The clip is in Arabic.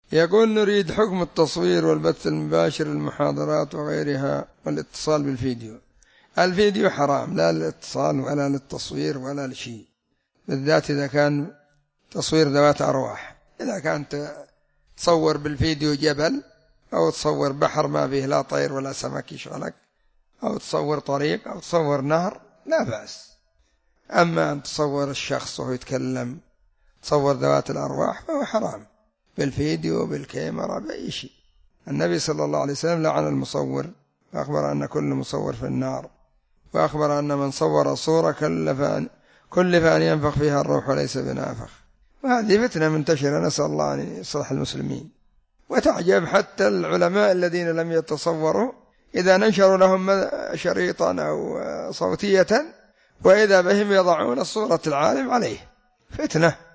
يقول نريد حكم التصوير والبث المباشر للمحاضرات وغيرها والاتصال بالفيديو. الفيديو حرام، لا للاتصال ولا للتصوير ولا لشيء، بالذات إذا كان تصوير ذوات أرواح. إذا كانت تصور بالفيديو جبل أو تصور بحر ما فيه لا طير ولا سمك يشغلك، أو تصور طريق أو تصور نهر، لا بأس. أما أن تصور الشخص وهو يتكلم، تصور ذوات الأرواح، فهو حرام بالفيديو بالكاميرا بأي شيء. النبي صلى الله عليه وسلم لعن المصور، وأخبر أن كل مصور في النار، وأخبر أن من صور صورة كلف أن ينفخ فيها الروح وليس بنافخ. وهذه فتنة منتشرة، نسأل الله أن يصلح المسلمين. وتعجب حتى العلماء الذين لم يتصوروا إذا نشروا لهم شريطا أو صوتية وإذا بهم يضعون صورة العالم عليه، فتنة.